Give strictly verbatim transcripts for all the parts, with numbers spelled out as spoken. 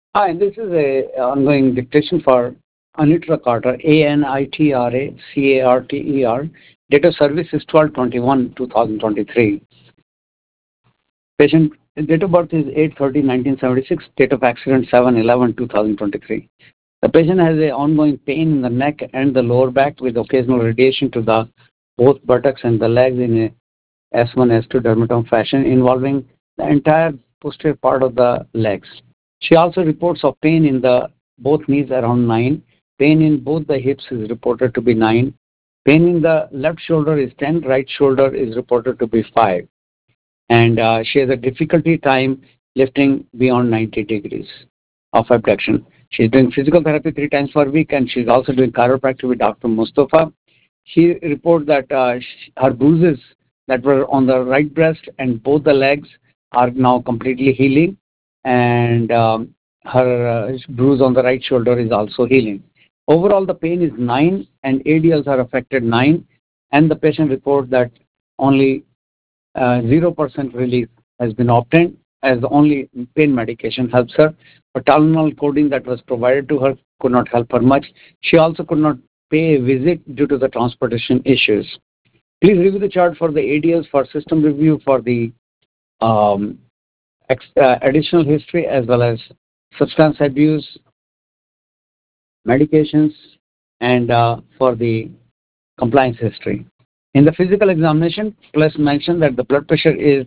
Hi, this is a ongoing dictation for Anitra Carter, A N I T R A C A R T E R. Date of service is twelve twenty-one two thousand twenty-three. Patient date of birth is eight thirty nineteen seventy-six. Date of accident seven eleven two thousand twenty-three. The patient has a ongoing pain in the neck and the lower back with occasional radiation to the both buttocks and the legs in a S one S two dermatome fashion involving the entire posterior part of the legs. She also reports of pain in the both knees around nine. Pain in both the hips is reported to be nine. Pain in the left shoulder is ten. Right shoulder is reported to be five. And uh, she has a difficulty time lifting beyond ninety degrees of abduction. She's doing physical therapy three times per week, and she's also doing chiropractic with Doctor Mustafa. She reports that uh, sh- her bruises that were on the right breast and both the legs are now completely healing, and um, her uh, bruise on the right shoulder is also healing. Overall, the pain is nine, and A D Ls are affected nine, and the patient reports that only uh, zero percent relief has been obtained as the only pain medication helps her. But Tylenol codeine that was provided to her could not help her much. She also could not pay a visit due to the transportation issues. Please review the chart for the A D Ls for system review for the um, ex- uh, additional history as well as substance abuse, medications, and uh, for the compliance history. In the physical examination, plus mention that the blood pressure is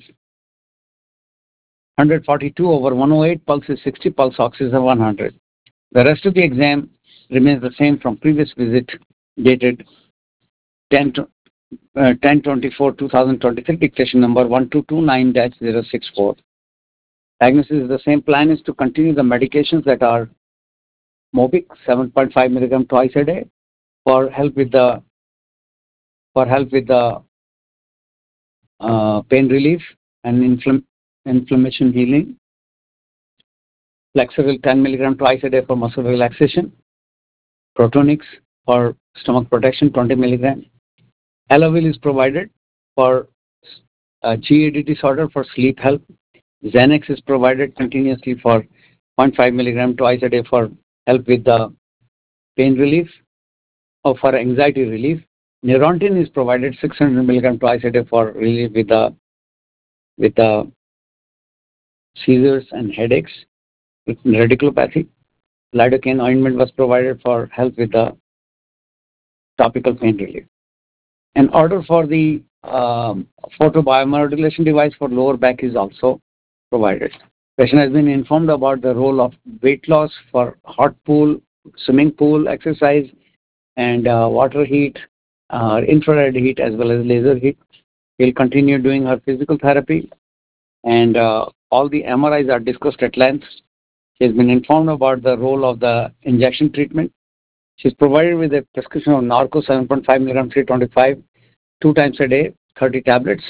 one forty-two over one oh eight, pulse is sixty, pulse oxygen one hundred. The rest of the exam remains the same from previous visit dated ten twenty-four two thousand twenty-three, dictation number one two two nine dash zero six four. Diagnosis is the same. Plan is to continue the medications that are Mobic seven point five milligram twice a day for help with the for help with the uh, pain relief and infl- inflammation healing. Flexeril ten milligram twice a day for muscle relaxation. Protonix for stomach protection twenty milligram. Elavil is provided for uh, G A D disorder for sleep help. Xanax is provided continuously for zero point five milligram twice a day for help with the pain relief or for anxiety relief. Neurontin is provided six hundred milligram twice a day for relief with the with the seizures and headaches with radiculopathy. Lidocaine ointment was provided for help with the topical pain relief. An order for the um, photobiomodulation device for lower back is also provided. Patient has been informed about the role of weight loss for hot pool, swimming pool exercise, and uh, water heat, uh, infrared heat, as well as laser heat. He'll continue doing her physical therapy, and uh, all the M R Is are discussed at length. She has been informed about the role of the injection treatment. She's provided with a prescription of Narco seven point five milligram three twenty-five two times a day, thirty tablets.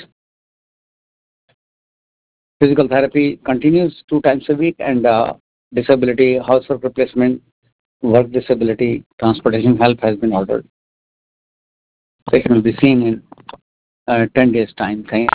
Physical therapy continues two times a week, and uh, disability, housework replacement, work disability, transportation help has been ordered. Patient will be seen in uh, ten days' time. Thank